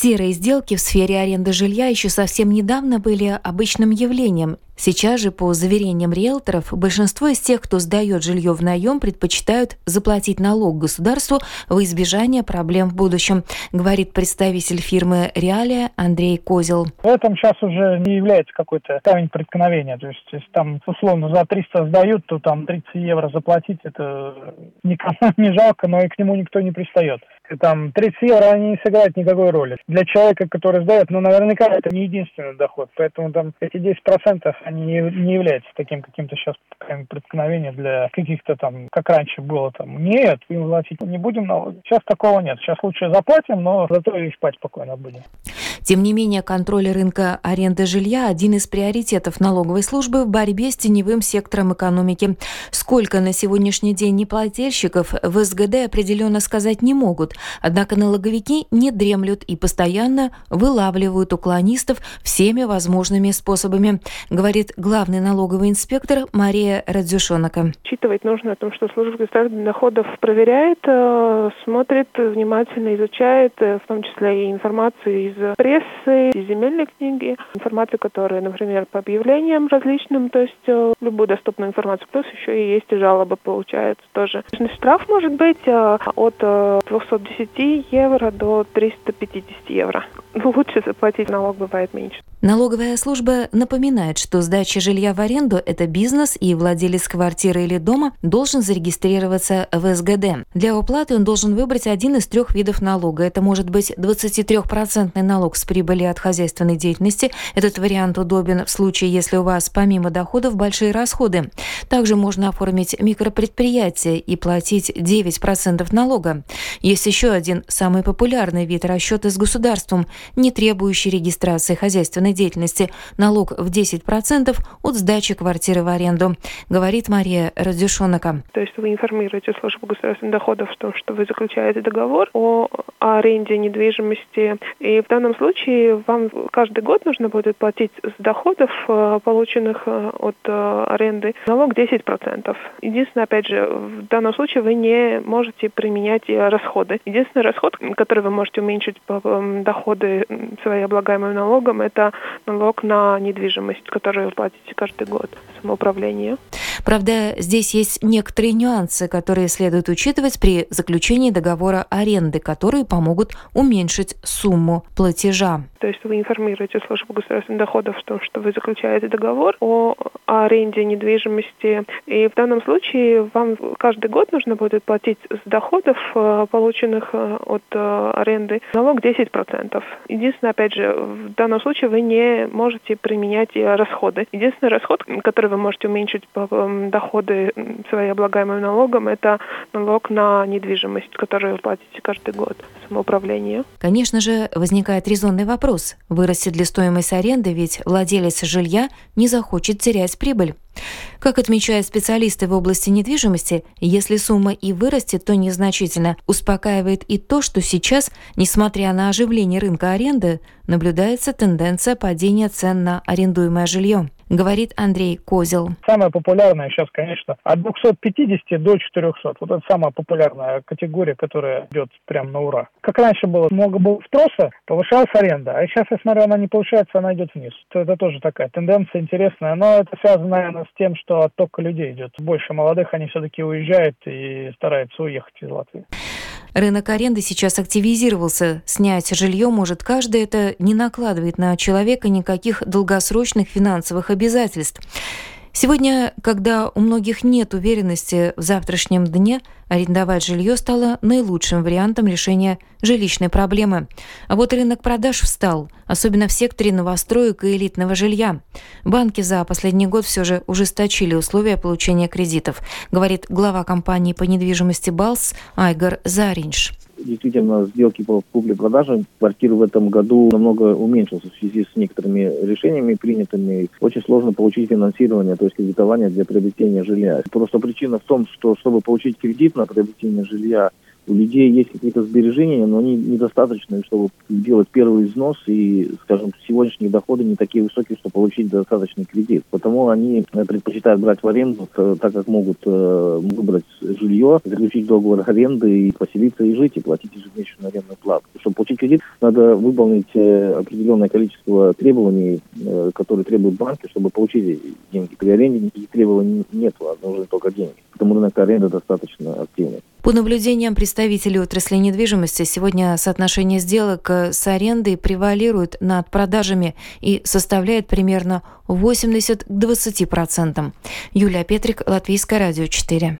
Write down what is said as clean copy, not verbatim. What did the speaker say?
Серые сделки в сфере аренды жилья еще совсем недавно были обычным явлением. Сейчас же, по заверениям риэлторов, большинство из тех, кто сдает жилье в наем, предпочитают заплатить налог государству во избежание проблем в будущем, говорит представитель фирмы «Реалия» Андрей Козел. В этом сейчас уже не является какой-то камень преткновения. То есть, если там условно за 300 сдают, то там 30 евро заплатить, это никому не жалко, но и к нему никто не пристает. Там 30 евро они не сыграют никакой роли. Для человека, который сдает, наверняка это не единственный доход. Поэтому там эти 10% они не являются таким каким-то сейчас преткновением для каких-то там, как раньше было там. Нет, им платить не будем налоги. Сейчас такого нет. Сейчас лучше заплатим, но зато и спать спокойно будем. Тем не менее, контроль рынка аренды жилья – один из приоритетов налоговой службы в борьбе с теневым сектором экономики. Сколько на сегодняшний день неплательщиков в СГД определенно сказать не могут. Однако налоговики не дремлют и постоянно вылавливают уклонистов всеми возможными способами, говорит главный налоговый инспектор Мария Радзюшонака. Учитывать нужно о том, что служба государственных доходов проверяет, смотрит, внимательно изучает, в том числе и информацию из прессы, из земельной книги, информацию, которая, например, по объявлениям различным, то есть любую доступную информацию, плюс еще и есть и жалобы, получается тоже. Штраф может быть от 210 евро до 350 евро. Лучше заплатить налог бывает меньше. Налоговая служба напоминает, что сдача жилья в аренду – это бизнес, и владелец квартиры или дома должен зарегистрироваться в СГД. Для уплаты он должен выбрать один из 3 видов налога. Это может быть 23% налог с прибыли от хозяйственной деятельности. Этот вариант удобен в случае, если у вас помимо доходов большие расходы. Также можно оформить микропредприятие и платить 9% налога. Есть еще один самый популярный вид – расчеты с государством, не требующий регистрации хозяйственной деятельности, налог в 10% от сдачи квартиры в аренду, говорит Мария Радзюшонака. То есть вы информируете службу государственных доходов в том, что вы заключаете договор о аренде недвижимости, и в данном случае вам каждый год нужно будет платить с доходов, полученных от аренды, налог 10%. Единственное, опять же, в данном случае вы не можете применять расходы. Единственный расход, который вы можете уменьшить по доходы свои облагаемым налогом, это налог на недвижимость, который вы платите каждый год самоуправлению. Правда, здесь есть некоторые нюансы, которые следует учитывать при заключении договора аренды, которые помогут уменьшить сумму платежа. То есть вы информируете службу государственных доходов в том, что вы заключаете договор о аренде недвижимости, и в данном случае вам каждый год нужно будет платить с доходов, полученных от аренды, налог 10%. Единственное, опять же, в данном случае вы не можете применять расходы. Единственный расход, который вы можете уменьшить по доходы свои облагаемым налогом, это налог на недвижимость, который вы платите каждый год самоуправлению. Конечно же, возникает резонный вопрос. Вырастет ли стоимость аренды, ведь владелец жилья не захочет терять прибыль. Как отмечают специалисты в области недвижимости, если сумма и вырастет, то незначительно. Успокаивает и то, что сейчас, несмотря на оживление рынка аренды, наблюдается тенденция падения цен на арендуемое жилье, говорит Андрей Козел. Самая популярная сейчас, конечно, от 250 до 400. Вот это самая популярная категория, которая идет прям на ура. Как раньше было, много было спроса, повышалась аренда. А сейчас, я смотрю, она не повышается, она идет вниз. Это тоже такая тенденция интересная. Но это связано, наверное, с тем, что отток людей идет. Больше молодых, они все-таки уезжают и стараются уехать из Латвии. Рынок аренды сейчас активизировался. Снять жилье может каждый. Это не накладывает на человека никаких долгосрочных финансовых обязательств. Сегодня, когда у многих нет уверенности в завтрашнем дне, арендовать жилье стало наилучшим вариантом решения жилищной проблемы. А вот рынок продаж встал, особенно в секторе новостроек и элитного жилья. Банки за последний год все же ужесточили условия получения кредитов, говорит глава компании по недвижимости «Балс» Айгар Заринш. Действительно, сделки по купле-продаже квартир в этом году намного уменьшился в связи с некоторыми решениями принятыми. Очень сложно получить финансирование, то есть кредитование для приобретения жилья. Просто причина в том, что чтобы получить кредит на приобретение жилья, у людей есть какие-то сбережения, но они недостаточны, чтобы делать первый взнос, и, скажем, сегодняшние доходы не такие высокие, чтобы получить достаточный кредит. Потому они предпочитают брать в аренду, так как могут выбрать жилье, заключить договор аренды и поселиться и жить, и платить ежемесячную арендную плату. Чтобы получить кредит, надо выполнить определенное количество требований, которые требуют банки, чтобы получить деньги. При аренде никаких требований нет, нужны только деньги. Потому рынок аренды достаточно активный. По наблюдениям представителей отрасли недвижимости, сегодня соотношение сделок с арендой превалирует над продажами и составляет примерно 80 к 20%. Юлия Петрик, Латвийское радио 4.